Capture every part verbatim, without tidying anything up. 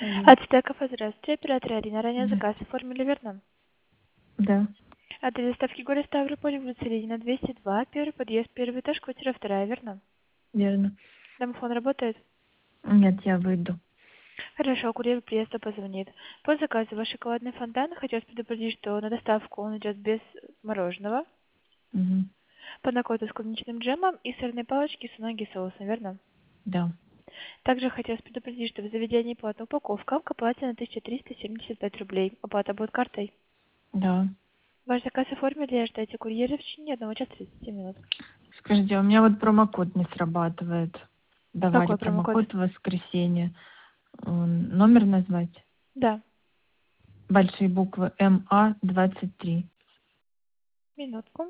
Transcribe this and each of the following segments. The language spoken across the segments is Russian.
Алло. От Стеков, здравствуйте. Оператор Арина. Ранее Да. заказ оформили, верно? Да. От доставки город Ставрополь, улица Ленина, двести два. Первый подъезд, первый этаж, квартира вторая, верно? Верно. Домофон работает? Нет, я выйду. Хорошо, курьер приезда позвонит. По заказу ваш шоколадный фонтан. Хотелось предупредить, что на доставку он идет без мороженого. Угу. Панакотта с клубничным джемом и сырные палочки с унаги соусом, верно? Да. Также хотелось предупредить, что в заведении платная упаковка к оплате на тысяча триста семьдесят пять рублей. Оплата будет картой. Да. Ваш заказ оформили, ожидайте курьера в течение одного часа тридцати минут. Скажите, у меня вот промокод не срабатывает. Давали Какой промокод? промокод в воскресенье. М, Номер назвать? Да, Большие буквы эм а двадцать три. минутку.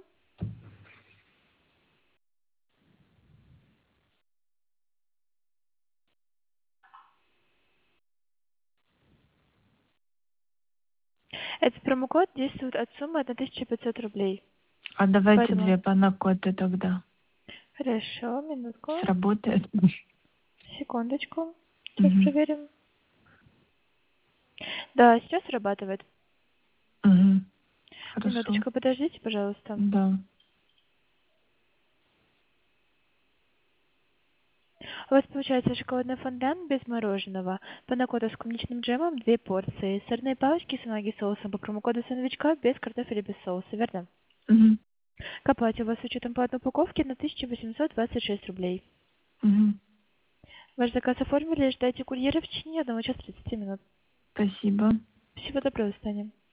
Этот промокод действует от суммы тысяча пятьсот рублей. А давайте Поэтому, две панакоты тогда. хорошо, минутку, Сработает? секундочку. Сейчас Угу. проверим. Да, сейчас срабатывает. Угу. Хорошо. Минуточку, подождите, пожалуйста. Да. У вас получается шоколадный фонтан без мороженого, панакота с клубничным джемом, две порции, сырные палочки с унаги соусом по промокоду сэндвичка без картофеля без соуса, верно? Угу. К оплате у вас с учетом платной упаковки на тысяча восемьсот двадцать шесть рублей. Угу. Ваш заказ оформили, ждайте курьера в течение одного часа тридцати минут. Спасибо. Всего доброго, до свидания.